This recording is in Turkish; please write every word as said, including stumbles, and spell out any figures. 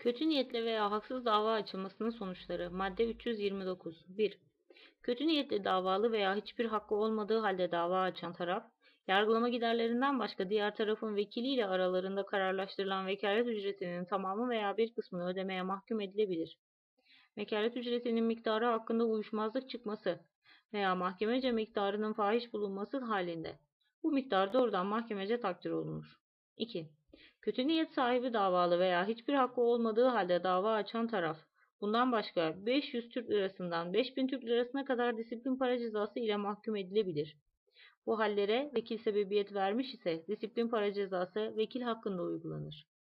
Kötü niyetle veya haksız dava açılmasının sonuçları. Madde üç yüz yirmi dokuz. bir. Kötü niyetle davalı veya hiçbir hakkı olmadığı halde dava açan taraf, yargılama giderlerinden başka diğer tarafın vekiliyle aralarında kararlaştırılan vekalet ücretinin tamamı veya bir kısmını ödemeye mahkum edilebilir. Vekalet ücretinin miktarı hakkında uyuşmazlık çıkması veya mahkemece miktarının fahiş bulunması halinde bu miktar doğrudan mahkemece takdir olunur. iki. Kötü niyet sahibi davalı veya hiçbir hakkı olmadığı halde dava açan taraf, bundan başka beş yüz Türk lirasından beş bin Türk lirasına kadar disiplin para cezası ile mahkum edilebilir. Bu hallere vekil sebebiyet vermiş ise disiplin para cezası vekil hakkında uygulanır.